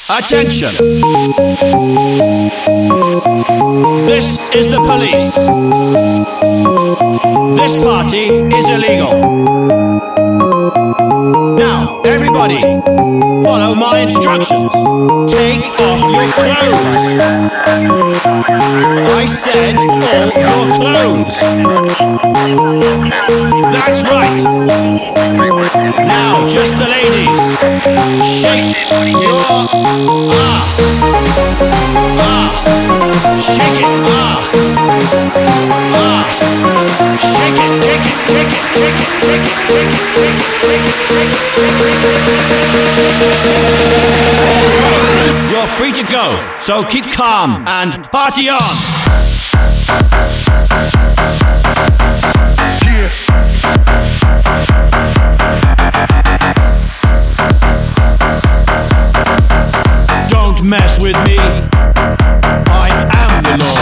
Attention! This is the police. This party is illegal. Now, everybody, follow my instructions. Take off your clothes. I said all your clothes. That's right. Now, just the ladies. Shake your ass. Ass. Shake it. Ass. Ass. Shake it. Shake it. Shake it. Shake it. Shake it. Shake it. You're free to go, so keep calm and party on! Don't mess with me, I am the law.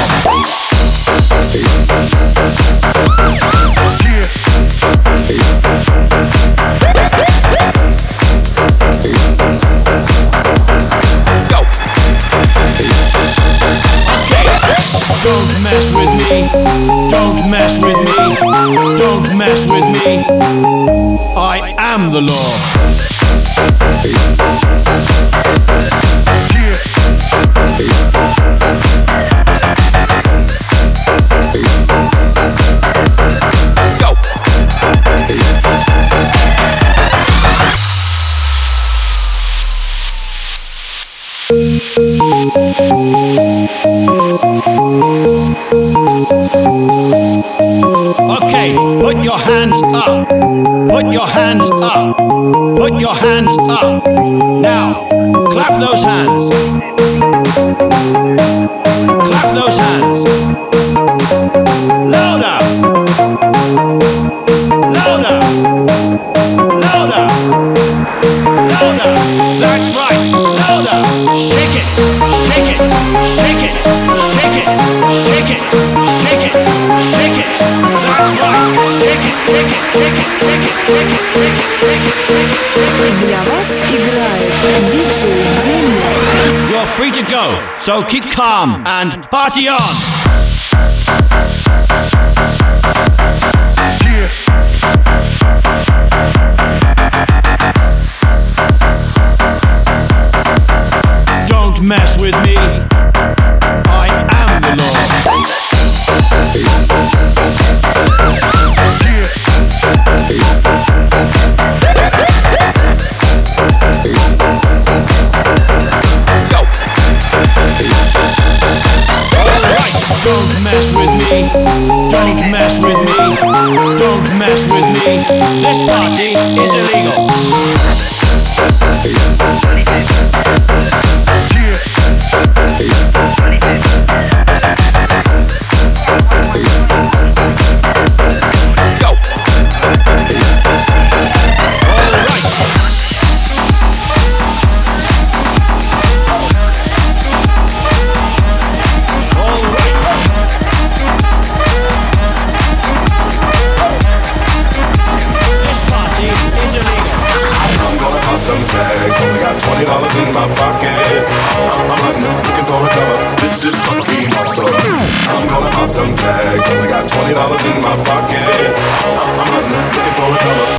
Don't mess with me, don't mess with me, don't mess with me. I am the law. Okay, put your hands up. Put your hands up. Put your hands up. Now, clap those hands. Clap those hands. Louder. Louder. Louder. Louder. That's right. Louder. Shake it. Shake it. Shake it. Shake it. Shake it. Shake it. Shake it. That's right. Shake it. Shake it. Shake it. Shake it. Shake it. Shake it. Shake it. Для вас играет диджей Демьян. You're free to go, so keep calm and party on. Don't mess with me, I am the law. Don't mess with me, don't mess with me, don't mess with me. This party is illegal. Only got $20 in my pocket. I'm hunting, looking for a cover. This is gonna be my summer. I'm gonna pop some tags. Only got $20 in my pocket. I'm hunting, looking for a cover.